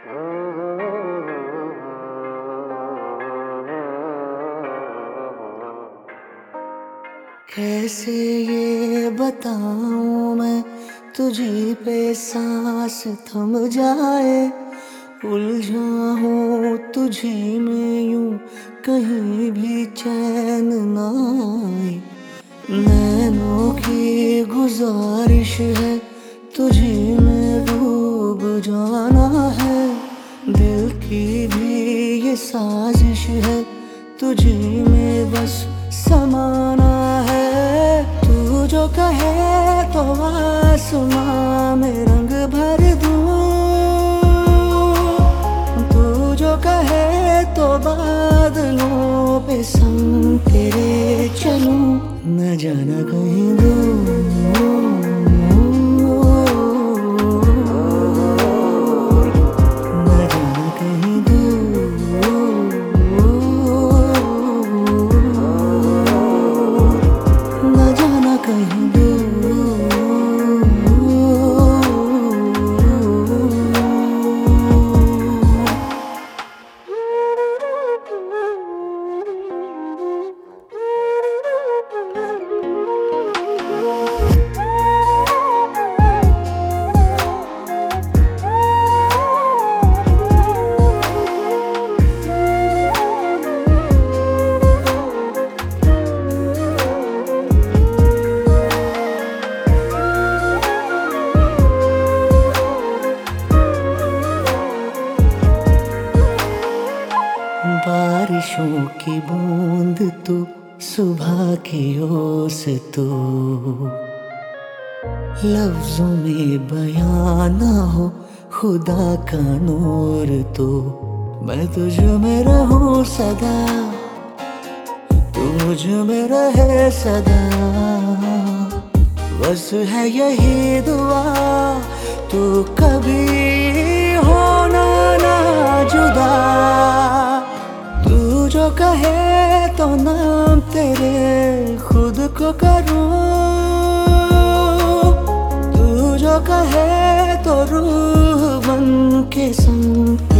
कैसे ये बताऊं मैं तुझी पे सांस थम जाए, उलझा हूँ तुझी में यूं कहीं भी चैन ना आए। नैनों की गुजारिश है तुझी में डूब जाना है, दिल की भी ये साजिश है तुझी में बस समाना है। तू जो कहे तो आसमां में रंग भर दूं, तू जो कहे तो बादलों पे संग तेरे चलूं, न जाना कहीं दूर, न जाना कहीं दूर, न जाना कहीं दूर। बारिशों की बूंद तू, सुबह की ओस तू, लफ्जों में बयां ना हो खुदा का नूर तू। मैं तुझ में रहूं सदा, तू मुझ में रहे सदा, बस है यही दुआ, तू कभी होना ना जुदा। तू जो कहे तो नाम तेरे खुद को करूं, तू जो कहे तो रूह बन के संग